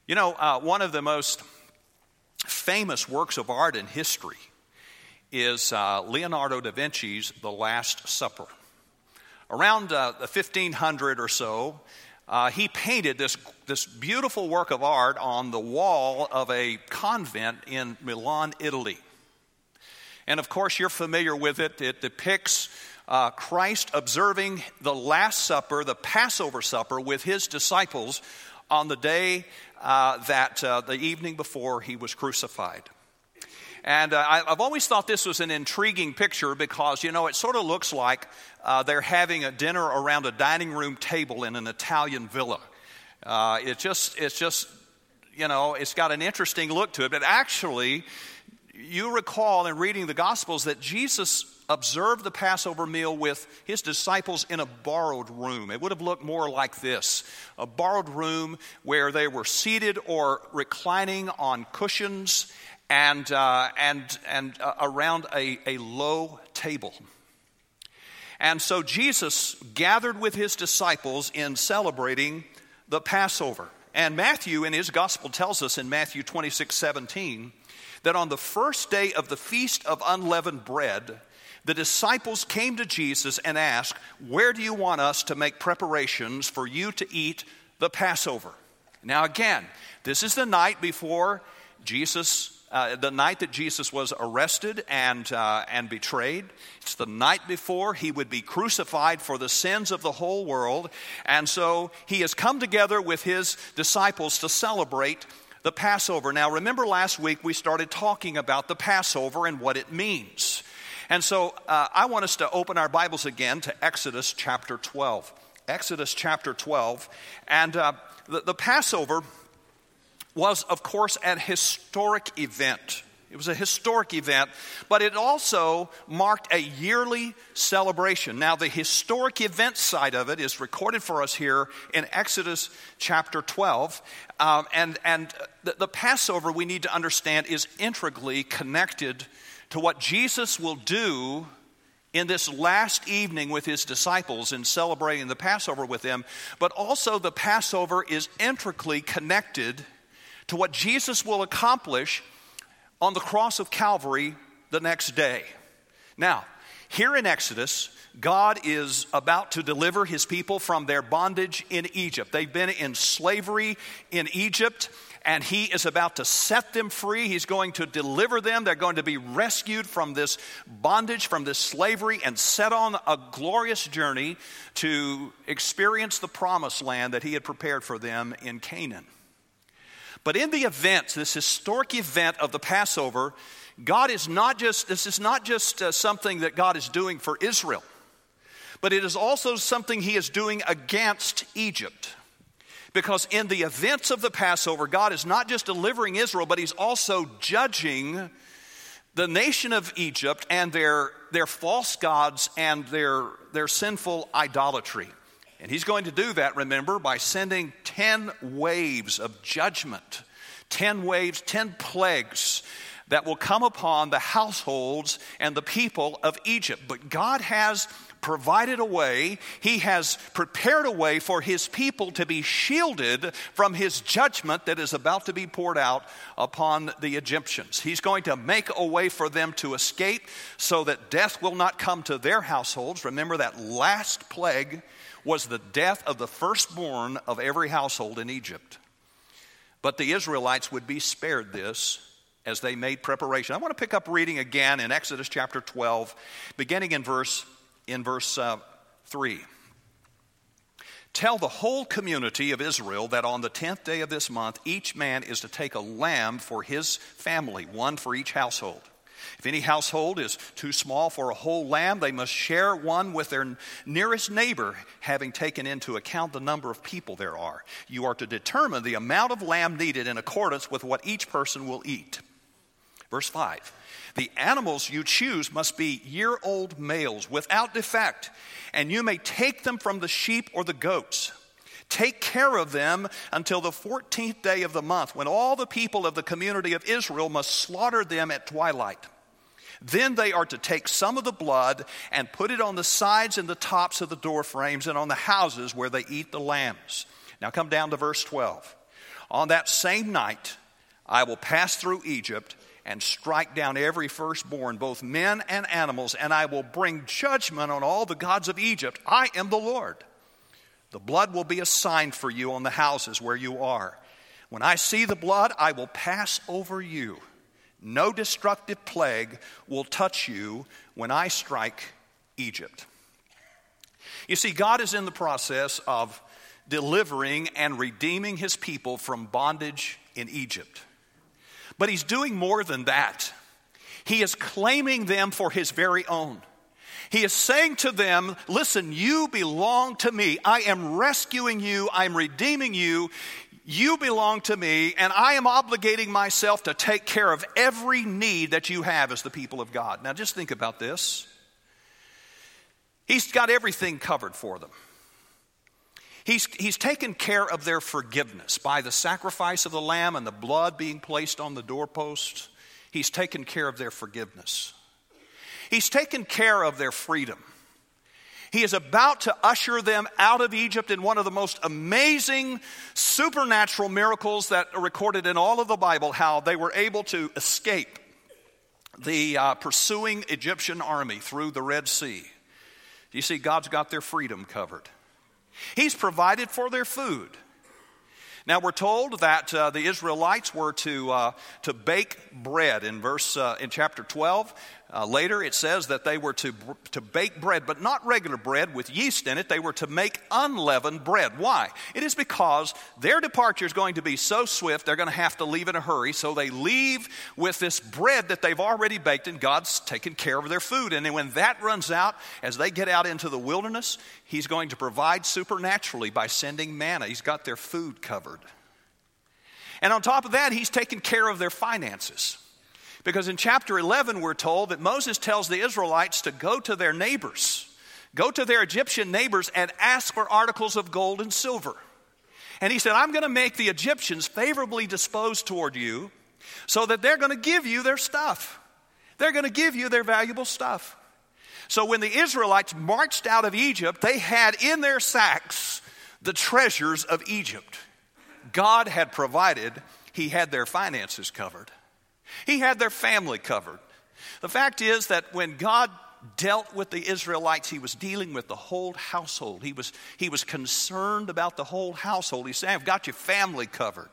One of the most famous works of art in history is Leonardo da Vinci's The Last Supper. Around the 1500 or so, he painted this beautiful work of art on the wall of a convent in Milan, Italy. And of course, you're familiar with it. It depicts Christ observing the Last Supper, the Passover supper, with his disciples on the day the evening before he was crucified. And I've always thought this was an intriguing picture because, it sort of looks like they're having a dinner around a dining room table in an Italian villa. It's got an interesting look to it. But actually, you recall in reading the Gospels that Jesus observed the Passover meal with his disciples in a borrowed room. It would have looked more like this: a borrowed room where they were seated or reclining on cushions and around a low table. And so Jesus gathered with his disciples in celebrating the Passover. And Matthew in his gospel tells us in Matthew 26:17 that on the first day of the Feast of Unleavened Bread, the disciples came to Jesus and asked, "Where do you want us to make preparations for you to eat the Passover?" Now again, this is the night before the night that Jesus was arrested and betrayed. It's the night before he would be crucified for the sins of the whole world. And so he has come together with his disciples to celebrate the Passover. Now remember, last week we started talking about the Passover and what it means. And so I want us to open our Bibles again to Exodus chapter 12. Exodus chapter 12. And the Passover was, of course, an historic event. It was a historic event, but it also marked a yearly celebration. Now, the historic event side of it is recorded for us here in Exodus chapter 12. And the Passover, we need to understand, is integrally connected to what Jesus will do in this last evening with his disciples in celebrating the Passover with them. But also the Passover is integrally connected to what Jesus will accomplish on the cross of Calvary the next day. Now, here in Exodus, God is about to deliver his people from their bondage in Egypt. They've been in slavery in Egypt, and he is about to set them free. He's going to deliver them. They're going to be rescued from this bondage, from this slavery, and set on a glorious journey to experience the promised land that he had prepared for them in Canaan. But in the event, this historic event of the Passover, this is not just something that God is doing for Israel, but it is also something he is doing against Egypt. Because in the events of the Passover, God is not just delivering Israel, but he's also judging the nation of Egypt and their false gods and their sinful idolatry. And he's going to do that, remember, by sending 10 waves of judgment, 10 waves, 10 plagues that will come upon the households and the people of Egypt. But God has provided a way. He has prepared a way for his people to be shielded from his judgment that is about to be poured out upon the Egyptians. He's going to make a way for them to escape so that death will not come to their households. Remember, that last plague was the death of the firstborn of every household in Egypt. But the Israelites would be spared this as they made preparation. I want to pick up reading again in Exodus chapter 12, beginning in verse 3. Tell the whole community of Israel that on the 10th day of this month, each man is to take a lamb for his family, one for each household. If any household is too small for a whole lamb, they must share one with their nearest neighbor, having taken into account the number of people there are. You are to determine the amount of lamb needed in accordance with what each person will eat. Verse 5. The animals you choose must be year-old males without defect, and you may take them from the sheep or the goats. Take care of them until the 14th day of the month, when all the people of the community of Israel must slaughter them at twilight. Then they are to take some of the blood and put it on the sides and the tops of the door frames and on the houses where they eat the lambs. Now come down to verse 12. On that same night, I will pass through Egypt and strike down every firstborn, both men and animals, and I will bring judgment on all the gods of Egypt. I am the Lord. The blood will be a sign for you on the houses where you are. When I see the blood, I will pass over you. No destructive plague will touch you when I strike Egypt. You see, God is in the process of delivering and redeeming his people from bondage in Egypt. But he's doing more than that. He is claiming them for his very own. He is saying to them, listen, you belong to me. I am rescuing you. I'm redeeming you. You belong to me, and I am obligating myself to take care of every need that you have as the people of God. Now just think about this. He's got everything covered for them. He's taken care of their forgiveness by the sacrifice of the lamb and the blood being placed on the doorpost. He's taken care of their forgiveness. He's taken care of their freedom. He is about to usher them out of Egypt in one of the most amazing supernatural miracles that are recorded in all of the Bible, how they were able to escape the pursuing Egyptian army through the Red Sea. You see, God's got their freedom covered. He's provided for their food. Now we're told that the Israelites were to bake bread in chapter 12. Later it says that they were to bake bread, but not regular bread with yeast in it. They were to make unleavened bread. Why? It is because their departure is going to be so swift, they're going to have to leave in a hurry. So they leave with this bread that they've already baked, and God's taken care of their food. And then when that runs out, as they get out into the wilderness, he's going to provide supernaturally by sending manna. He's got their food covered. And on top of that, he's taken care of their finances. Because in chapter 11, we're told that Moses tells the Israelites to go to their neighbors, go to their Egyptian neighbors and ask for articles of gold and silver. And he said, I'm going to make the Egyptians favorably disposed toward you so that they're going to give you their stuff. They're going to give you their valuable stuff. So when the Israelites marched out of Egypt, they had in their sacks the treasures of Egypt. God had provided. He had their finances covered. He had their family covered. The fact is that when God dealt with the Israelites, he was dealing with the whole household. He was concerned about the whole household. He said, I've got your family covered.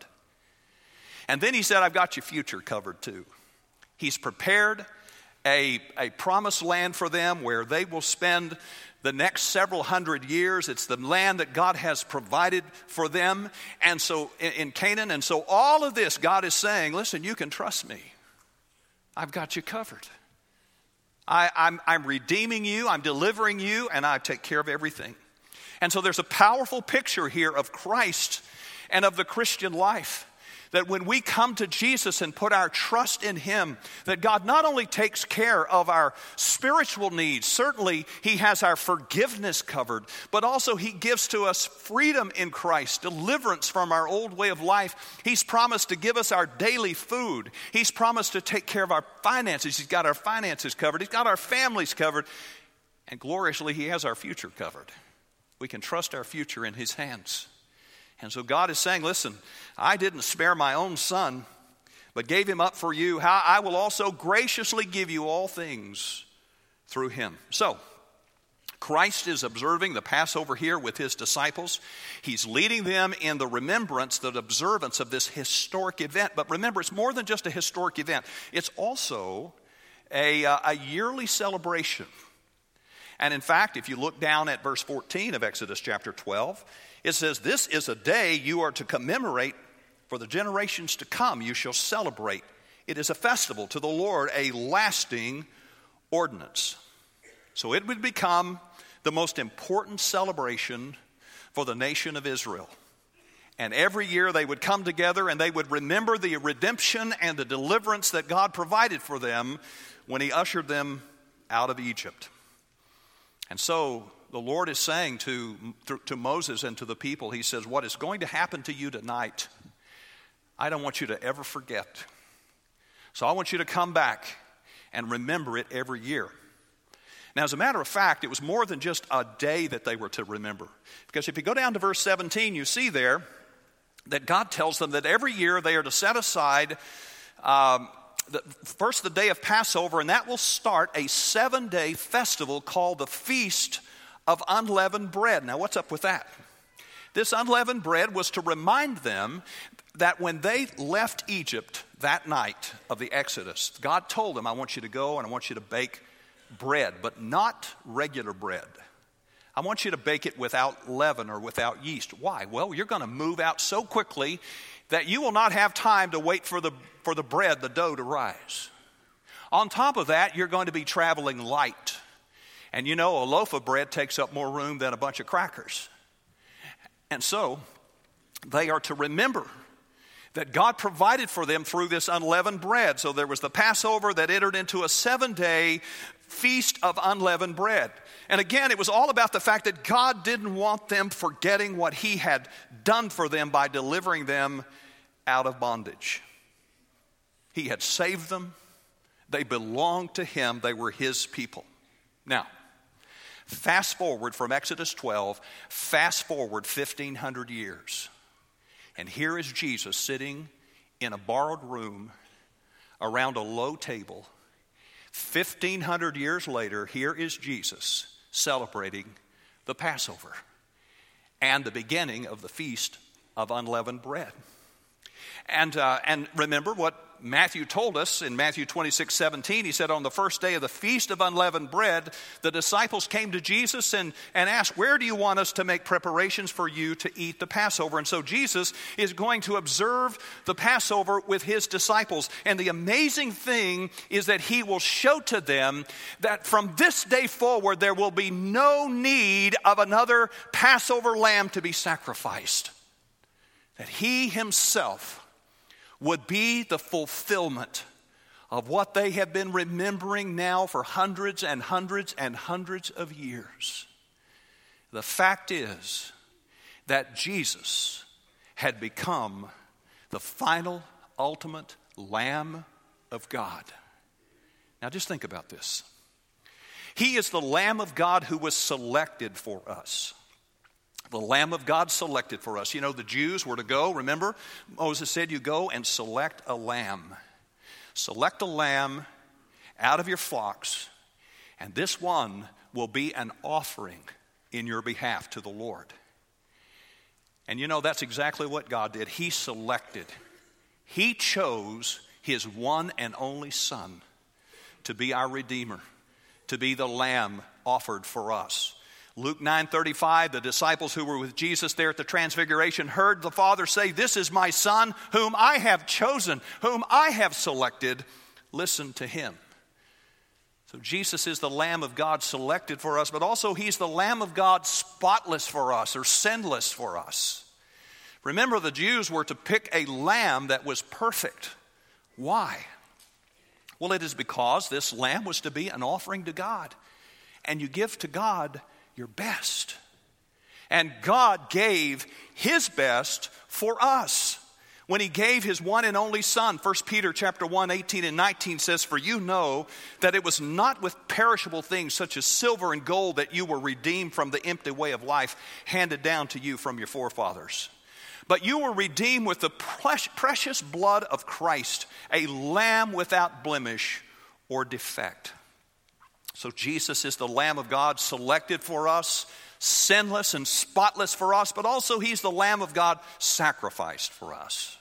And then he said, I've got your future covered too. He's prepared a promised land for them where they will spend the next several hundred years. It's the land that God has provided for them, and so in Canaan. And so all of this, God is saying, listen, you can trust me. I've got you covered. I'm redeeming you, I'm delivering you, and I take care of everything. And so there's a powerful picture here of Christ and of the Christian life. That when we come to Jesus and put our trust in him, that God not only takes care of our spiritual needs, certainly he has our forgiveness covered, but also he gives to us freedom in Christ, deliverance from our old way of life. He's promised to give us our daily food. He's promised to take care of our finances. He's got our finances covered. He's got our families covered. And gloriously, he has our future covered. We can trust our future in his hands. And so God is saying, listen, I didn't spare my own son, but gave him up for you. How I will also graciously give you all things through him. So, Christ is observing the Passover here with his disciples. He's leading them in the remembrance, the observance of this historic event. But remember, it's more than just a historic event. It's also a yearly celebration. And in fact, if you look down at verse 14 of Exodus chapter 12, it says, this is a day you are to commemorate for the generations to come. You shall celebrate. It is a festival to the Lord, a lasting ordinance. So it would become the most important celebration for the nation of Israel. And every year they would come together and they would remember the redemption and the deliverance that God provided for them when he ushered them out of Egypt. And so the Lord is saying to Moses and to the people, he says, what is going to happen to you tonight, I don't want you to ever forget. So I want you to come back and remember it every year. Now, as a matter of fact, it was more than just a day that they were to remember. Because if you go down to verse 17, you see there that God tells them that every year they are to set aside first the day of Passover, and that will start a 7-day festival called the Feast of Unleavened Bread. Now, what's up with that? This unleavened bread was to remind them that when they left Egypt that night of the Exodus, God told them, I want you to go and I want you to bake bread, but not regular bread. I want you to bake it without leaven or without yeast. Why? Well, you're going to move out so quickly that you will not have time to wait for the bread, the dough, to rise. On top of that, you're going to be traveling light. And you know, a loaf of bread takes up more room than a bunch of crackers. And so, they are to remember that God provided for them through this unleavened bread. So there was the Passover that entered into a 7-day feast of unleavened bread. And again, it was all about the fact that God didn't want them forgetting what he had done for them by delivering them out of bondage. He had saved them. They belonged to him. They were his people. Now, fast forward from Exodus 12, fast forward 1,500 years. And here is Jesus sitting in a borrowed room around a low table. 1,500 years later, here is Jesus celebrating the Passover and the beginning of the Feast of Unleavened Bread. And remember what Matthew told us in Matthew 26:17. He said, on the first day of the Feast of Unleavened Bread, the disciples came to Jesus and asked, where do you want us to make preparations for you to eat the Passover? And so Jesus is going to observe the Passover with his disciples. And the amazing thing is that he will show to them that from this day forward, there will be no need of another Passover lamb to be sacrificed. That he himself would be the fulfillment of what they have been remembering now for hundreds and hundreds and hundreds of years. The fact is that Jesus had become the final, ultimate Lamb of God. Now just think about this. He is the Lamb of God who was selected for us. The Lamb of God selected for us. You know, the Jews were to go, remember? Moses said, you go and select a lamb. Select a lamb out of your flocks, and this one will be an offering in your behalf to the Lord. And you know, that's exactly what God did. He selected. He chose his one and only Son to be our Redeemer, to be the lamb offered for us. Luke 9:35, the disciples who were with Jesus there at the Transfiguration heard the Father say, this is my Son whom I have chosen, whom I have selected. Listen to him. So Jesus is the Lamb of God selected for us, but also he's the Lamb of God spotless for us or sinless for us. Remember, the Jews were to pick a lamb that was perfect. Why? Well, it is because this lamb was to be an offering to God. And you give to God your best. And God gave his best for us when he gave his one and only Son. 1 Peter chapter 1, 18 and 19 says, for you know that it was not with perishable things such as silver and gold that you were redeemed from the empty way of life handed down to you from your forefathers. But you were redeemed with the precious blood of Christ, a lamb without blemish or defect. So Jesus is the Lamb of God selected for us, sinless and spotless for us, but also he's the Lamb of God sacrificed for us.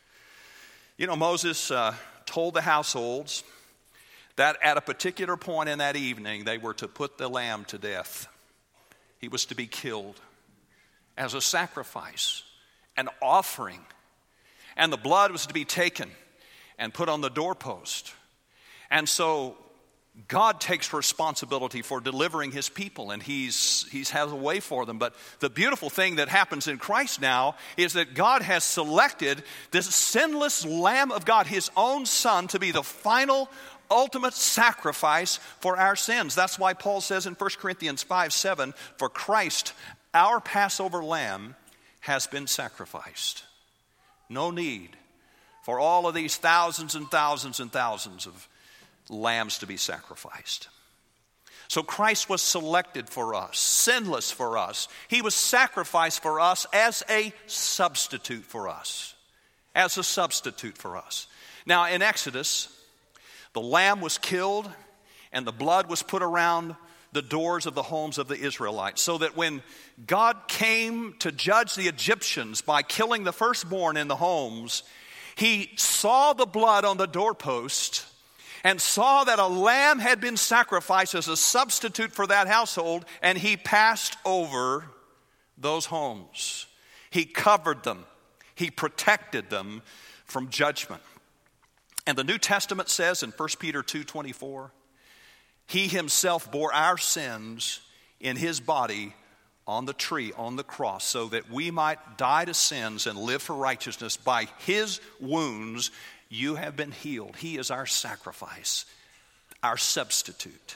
You know, Moses told the households that at a particular point in that evening, they were to put the lamb to death. He was to be killed as a sacrifice, an offering. And the blood was to be taken and put on the doorpost. And so God takes responsibility for delivering his people, and he has a way for them. But the beautiful thing that happens in Christ now is that God has selected this sinless Lamb of God, his own Son, to be the final, ultimate sacrifice for our sins. That's why Paul says in 1 Corinthians 5:7, for Christ, our Passover lamb, has been sacrificed. No need for all of these thousands and thousands and thousands of lambs to be sacrificed. So Christ was selected for us, sinless for us. He was sacrificed for us as a substitute for us. As a substitute for us. Now in Exodus, the lamb was killed and the blood was put around the doors of the homes of the Israelites, so that when God came to judge the Egyptians by killing the firstborn in the homes, he saw the blood on the doorpost and saw that a lamb had been sacrificed as a substitute for that household, and he passed over those homes. He covered them. He protected them from judgment. And the New Testament says in 1 Peter 2:24, he himself bore our sins in his body on the tree, on the cross, so that we might die to sins and live for righteousness. By his wounds you have been healed. He is our sacrifice, our substitute.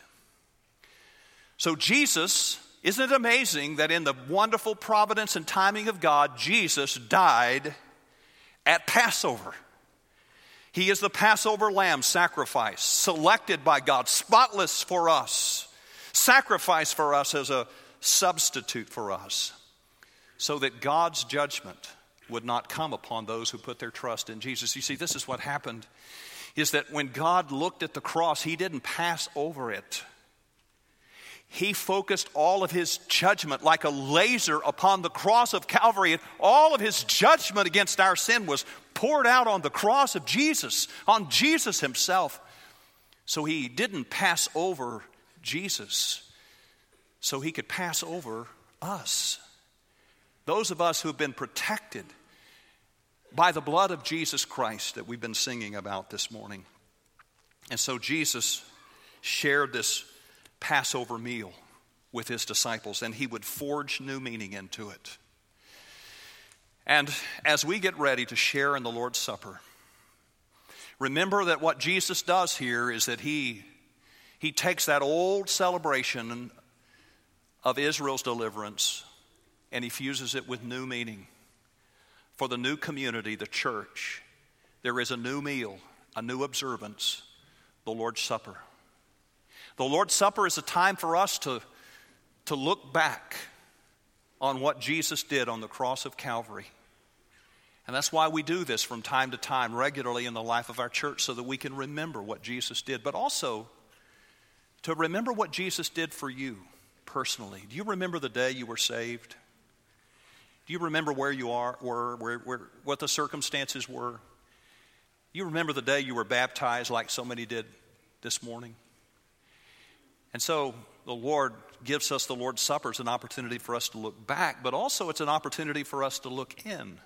So Jesus, isn't it amazing that in the wonderful providence and timing of God, Jesus died at Passover. He is the Passover lamb sacrifice, selected by God, spotless for us, sacrificed for us as a substitute for us, so that God's judgment would not come upon those who put their trust in Jesus. You see, this is what happened, is that when God looked at the cross, he didn't pass over it. He focused all of his judgment like a laser upon the cross of Calvary, and all of his judgment against our sin was poured out on the cross of Jesus, on Jesus himself. So he didn't pass over Jesus, so he could pass over us. Those of us who have been protected by the blood of Jesus Christ that we've been singing about this morning. And so Jesus shared this Passover meal with his disciples, and he would forge new meaning into it. And as we get ready to share in the Lord's Supper, remember that what Jesus does here is that he takes that old celebration of Israel's deliverance and he fuses it with new meaning. For the new community, the church, there is a new meal, a new observance, the Lord's Supper. The Lord's Supper is a time for us to look back on what Jesus did on the cross of Calvary. And that's why we do this from time to time, regularly in the life of our church, so that we can remember what Jesus did, but also to remember what Jesus did for you personally. Do you remember the day you were saved? Do you remember where you were, what the circumstances were? Do you remember the day you were baptized like so many did this morning? And so the Lord gives us the Lord's Supper as an opportunity for us to look back, but also it's an opportunity for us to look inward.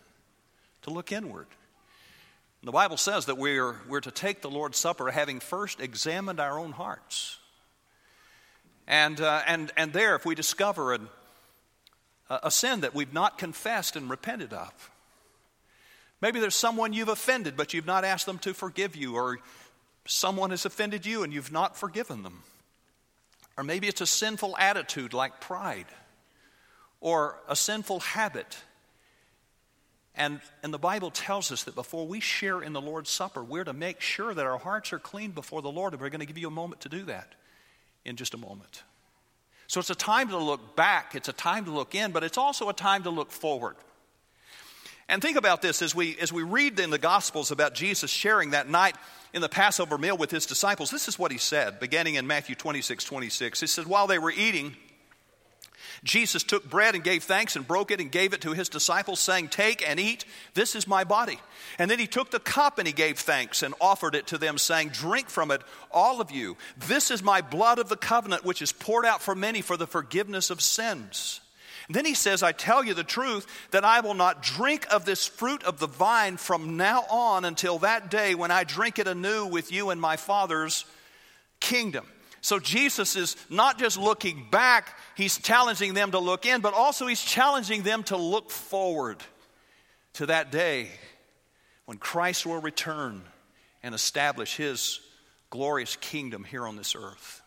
And the Bible says that we're to take the Lord's Supper having first examined our own hearts. And there, if we discover a sin that we've not confessed and repented of, maybe there's someone you've offended, but you've not asked them to forgive you, or someone has offended you and you've not forgiven them. Or maybe it's a sinful attitude like pride, or a sinful habit. And the Bible tells us that before we share in the Lord's Supper, we're to make sure that our hearts are clean before the Lord, and we're going to give you a moment to do that in just a moment. So it's a time to look back, it's a time to look in, but it's also a time to look forward. And think about this as we read in the Gospels about Jesus sharing that night in the Passover meal with his disciples. This is what he said, beginning in Matthew 26:26. He said, while they were eating, Jesus took bread and gave thanks and broke it and gave it to his disciples, saying, take and eat, this is my body. And then he took the cup and he gave thanks and offered it to them, saying, drink from it, all of you. This is my blood of the covenant, which is poured out for many for the forgiveness of sins. And then he says, I tell you the truth, that I will not drink of this fruit of the vine from now on until that day when I drink it anew with you in my Father's kingdom. So Jesus is not just looking back, he's challenging them to look in, but also he's challenging them to look forward to that day when Christ will return and establish his glorious kingdom here on this earth.